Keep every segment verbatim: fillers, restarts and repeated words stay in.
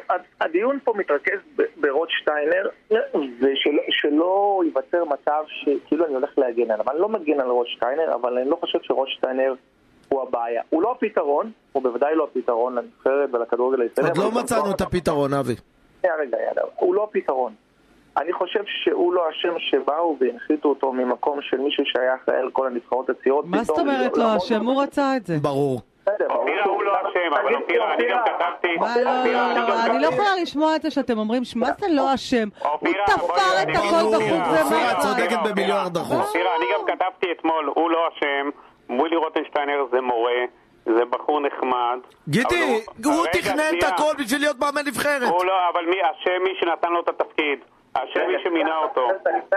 הדיון פה מתרכז ברוטשטיינר, ושלא ייווצר מצב שכאילו אני הולך להגן עליו. אני לא מגן על רוטשטיינר, אבל אני לא חושב שרוטשטיינר הוא הבעיה. הוא לא הפתרון, הוא בוודאי לא הפתרון לנבחרת ולכדורגל הישראלי. עוד לא מצאנו את הפתרון, אבי. רגע, הוא לא הפתרון. אני חושב שהוא לא השם שבאו והנחיתו אותו ממקום של מישהו שהיה אחראי על כל הנבחרות הצעירות. מה זאת אומרת לא השם? הוא רצה את זה. ברור. אופירה הוא לא השם, אבל אופירה, אני גם כתבתי... אני לא יכולה לשמוע את זה שאתם אומרים, מה זה לא השם? הוא תפר את הכל דחוף. אופירה צודקת במיליארד דחוף. אופירה, אני גם כתבתי אתמול, הוא לא השם, ווילי רוטנשטיינר זה מורה, זה בחור נחמד. גידי, הוא תכנן את הכל בשביל להיות מאמן נבחרת. הוא לא, אבל מי, השם מי שנתן לו את התפקיד. השם מי שמינה אותו.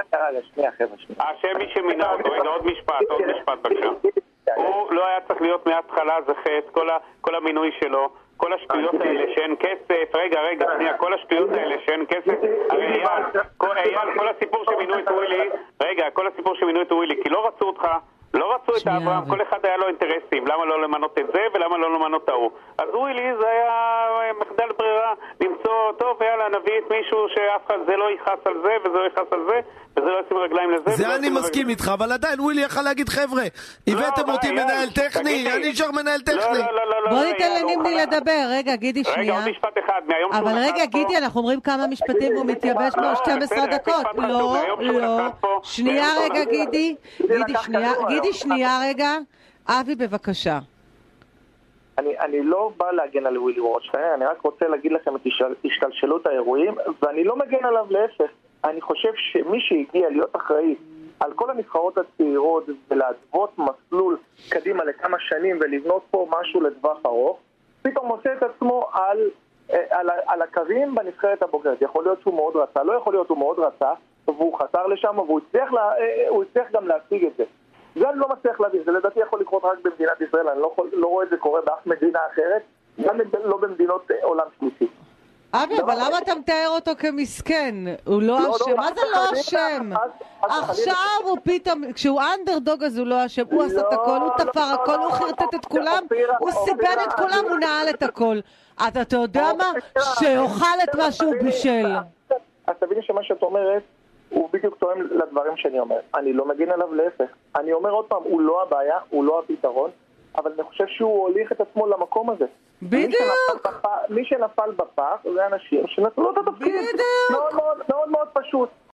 השם מי שמינה אותו. רגע, עוד משפט, עוד משפט בבקשה. הוא לא היה צריך להיות מההתחלה, זה חץ, כל המינוי שלו, כל השטויות האלה שאין כסף, רגע, רגע, שנייה, כל השטויות האלה שאין כסף, הרי אייל, כל הסיפור שמינו את ווילי, רגע, כל הסיפור שמינו את ווילי, כי לא רצו אותך, לא רצו את אברהם, כל אחד היה לו אינטרסים, למה לא למנות את זה ולמה לא למנות את ההוא. אז ווילי זה היה מחדל ברירה, למצוא, טוב, יאללה, נביא את מישהו שאף אחד זה לא יכעס על זה וזה לא יכעס על זה, וזה לא ישים רגליים לזה. זה אני מסכים איתך, אבל עדיין ווילי יכל להגיד, חבר'ה, הבאתם אותי מנהל טכני, אני נשאר מנהל טכני. בוא ניתן לנימני לדבר, רגע, גידי שנייה. רגע, עוד משפט אחד, מהיום שהוא אבל רגע, גידי, אנחנו אומרים כמה משפטים והוא מתייבש כבר שתים עשרה דקות. לא, לא. שנייה רגע, גידי. גידי, שנייה. גידי, שנייה רגע. אבי, בבקשה. אני, אני לא בא להגן על ווילי רוטשטיינר, אני רק רוצה להגיד לכם את השתלשלות האירועים, ואני לא מגן עליו להפך. אני חושב שמי שהגיע להיות אחראי על כל הנבחרות הצעירות ולהתוות מסלול קדימה לכמה שנים ולבנות פה משהו לטווח ארוך, פתאום מוצא את עצמו על, על, על הקווים בנבחרת הבוגרת. יכול להיות שהוא מאוד רצה, לא יכול להיות הוא מאוד רצה, והוא חזר לשם, והוא הצליח, לה, הוא הצליח גם להשיג את זה. זה אני לא מצליח להבין, זה לדעתי יכול לקרות רק במדינת ישראל, אני לא, לא רואה את זה קורה באף מדינה אחרת, גם לא במדינות עולם שלישי. אבי, אבל למה אתה מתאר אותו כמסכן? הוא לא אשם. מה זה לא אשם? עכשיו הוא פתאום, כשהוא אנדרדוג אז הוא לא אשם. הוא עשה את הכל, הוא תפר הכל, הוא חרטט את כולם, הוא סיבן את כולם, הוא נעל את הכל. אתה יודע מה? שאוכל את מה שהוא בישל. אז תביני שמה שאת אומרת הוא בדיוק תואם לדברים שאני אומר. אני לא מגן עליו להפך. אני אומר עוד פעם, הוא לא הבעיה, הוא לא הפתרון, אבל אני חושב שהוא הוליך את עצמו למקום הזה. בדיוק. מי שנפל בפח זה אנשים שנתנו לו את התפקיד. בדיוק. מאוד מאוד מאוד מאוד פשוט.